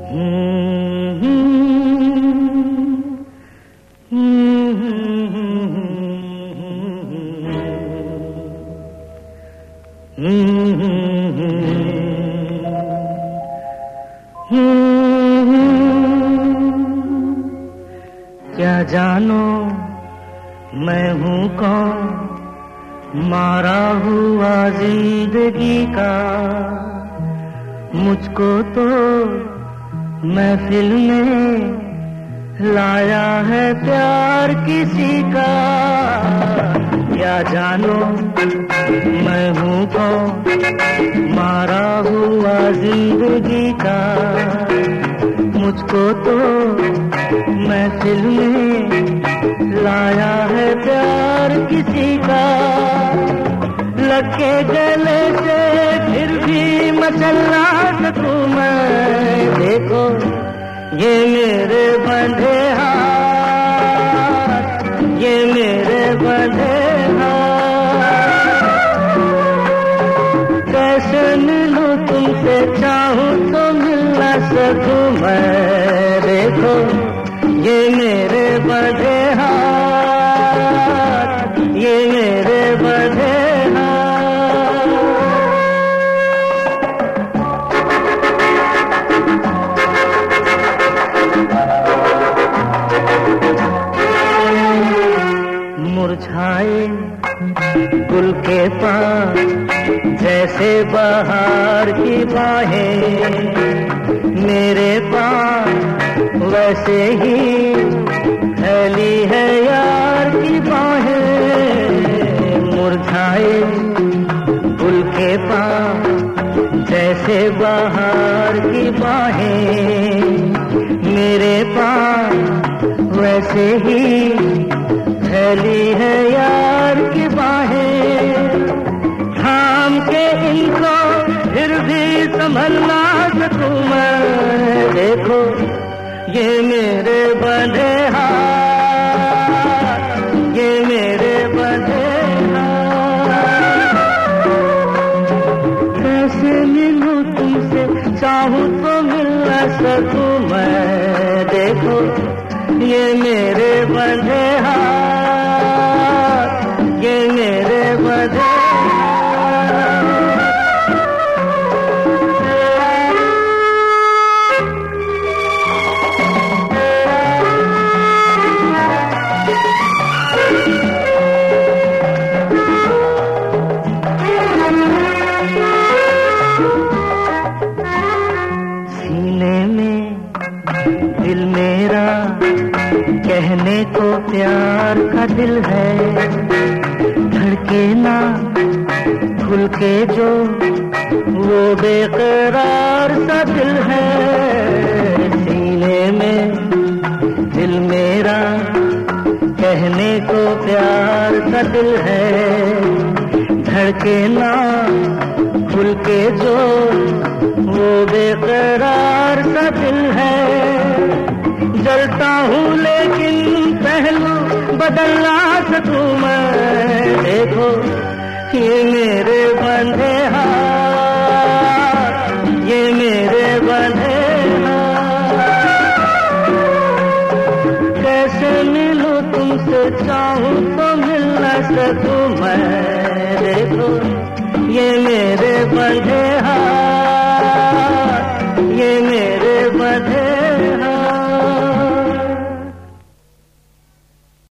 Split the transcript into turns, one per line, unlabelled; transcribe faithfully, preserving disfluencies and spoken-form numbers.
क्या जानो मैं हूँ कौन, मारा हुआ जिंदगी का। मुझको तो महफिल में लाया है प्यार किसी का। क्या जानो मैं हूँ कौन, मारा हुआ जिंदगी का। मुझको तो महफिल में लाया है प्यार किसी का। लगे गले से फिर भी मचलना सकूं मैं। देखो ये मेरे बंधे हाथ, ये मेरे बंधे हाथ। कैसे मिलूं तुमसे, चाहूं तो मिल ना सकूं मैं। देखो ये मेरे बंधे हाथ, ये मेरे बंधे हाथ। मुरझाए गुल के पास जैसे बहार की बाहें, मेरे पास वैसे ही फैली है यार की बाहें। मुरझाए गुल के पास जैसे बहार की बाहें, मेरे पास वैसे ही फैली है यार की बाहें। थाम के इनको फिर भी संभलना सकूं मैं। देखो ये मेरे बंधे हाथ, ये मेरे बंधे हाथ। कैसे मिलूं तुमसे, चाहूं तो मिल ना सकूं मैं। देखो ये मेरे बंधे हाथ, ये मेरे बंधे हाथ। दिल मेरा कहने को प्यार का दिल है, धड़के ना खुल के जो वो बेकरार सा दिल है। सीने में दिल मेरा कहने को प्यार का दिल है, धड़के ना खुल के जो वो बेकरार सा दिल है। जलता हूँ लेकिन पहलू बदलना सकूं मैं। देखो ये मेरे बंधे हाथ, ये मेरे बंधे हाथ। कैसे मिलूं तुमसे, चाहूं तो मिल ना सकूं मैं। देखो ये मेरे बंधे हाथ, ये